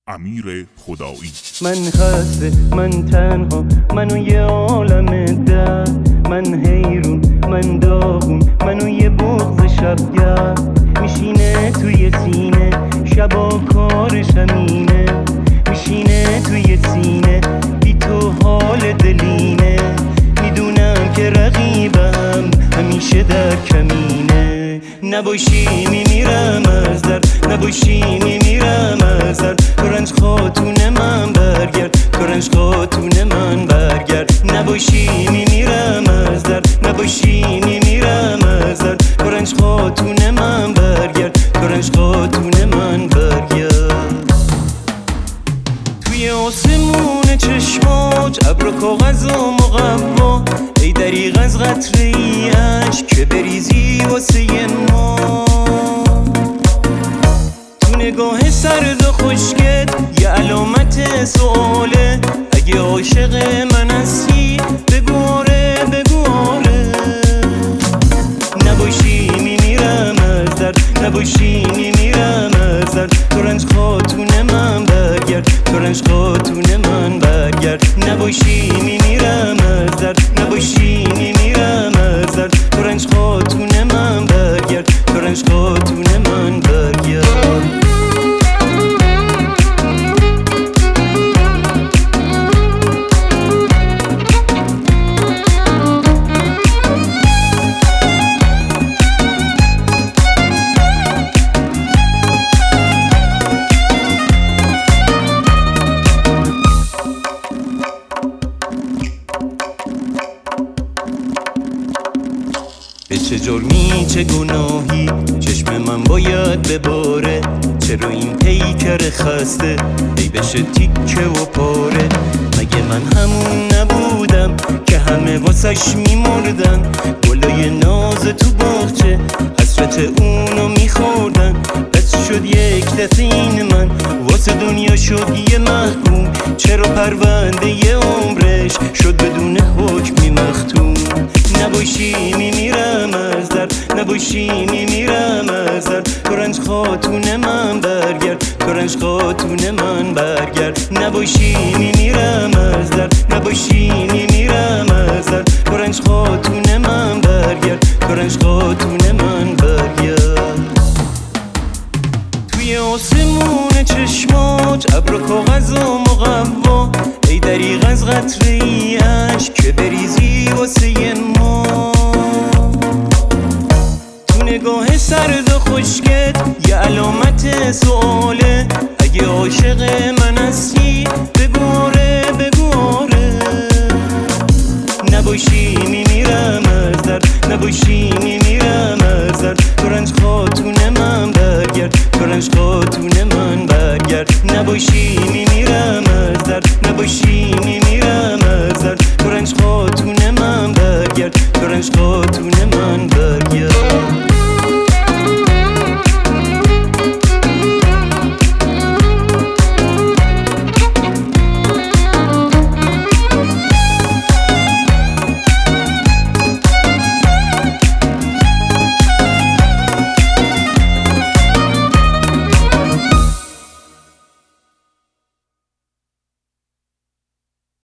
امیر خدایی. من خسته، من تنها، منو یه عالم درد، من حیرون، من داغون، منو یه بغض شبگرد میشینه توی سینه، شبا کارش همینه، میشینه توی سینه، بی تو حال دلینه، میدونم که رقیبم همیشه در کمینه، نباشی میمیرم از درد، نباشی میمیرم از درد، تو رنج خاتون من برگرد، تو رنج خاتون من برگرد، نباشی میمیرم از درد، نباشی میمیرم از درد، تو رنج خاتون من برگرد، تو رنج خاتون من برگرد. توی آسمون چشمات ابر و کاغذ و مقوا، ای دریغ از قطره ای اشک که بریزی واسه ما، تو نگاه سرد و خشکت یه علامت سواله، اگه عاشق من هستی بگو آره، بگو آره، نباشی میمیرم از درد، نباشی میمیرم از درد، تو رنج خاتون من برگرد، تو رنج خاتون من برگرد، نباشی میمیرم از درد، نباشی میمیرم از درد، تو رنج خاتون من برگرد، تو رنج خاتون من برگرد. به چه جرمی چه گناهی چشم من باید بباره، چرا این پیکر خسته ای بشه تیکه و پاره، مگه من همون نبودم که همه واسش میمردن، گلای ناز تو باغچه حسرت اونو میخوردن، بس شد یک دفعه این من واسه دنیا شد یه محکوم، چرا پرونده یه عمرش شد بدون حکمی مختوم، نباشی میمیرم از درد، نباشی میمیرم از درد، تو رنج خاتون من برگرد، تو رنج خاتون من برگرد، نباشی میمیرم از درد، نباشی میمیرم از درد، تو رنج خاتون من برگرد، تو رنج خاتون من برگرد. توی آسمون چشمات ابر و کاغذ و مقوا، ای دریغ از قطره ای اشک که بریزی واسه ما، تو نگاه سرد و خشکت یه علامت سواله، اگه عاشق من هستی